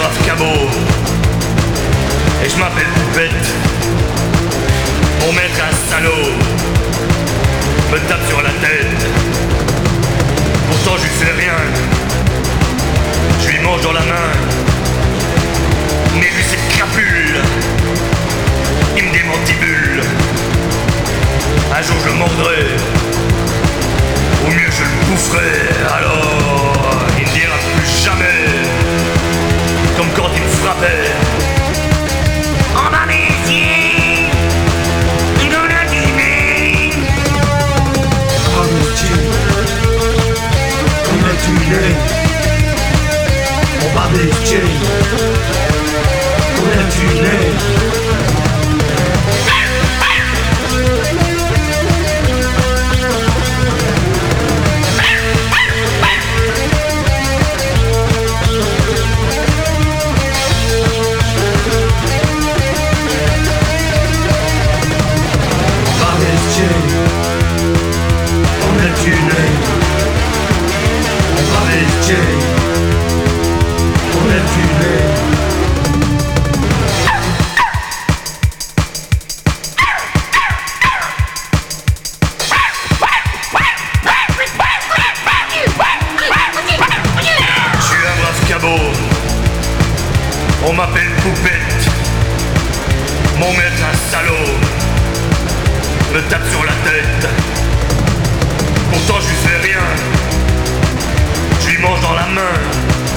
brave cabot. Et je m'appelle Poupette. Mon maître est un salaud, me tape sur la tête. Pourtant je lui fais rien, je lui mange dans la main. Mais lui cette crapule, il me démantibule. Un jour je le mordrai, ou mieux je le boufferai. Alors il ne dira plus jamais, comme quand il me frappait. On va m'aider, I'm gonna do me. On a tué, on va bêcher, on a tué. On a tué, on va bêcher, on a tué. On m'appelle Poupette. Mon maître un salaud, me tape sur la tête. Pourtant je lui fais rien, je lui mange dans la main.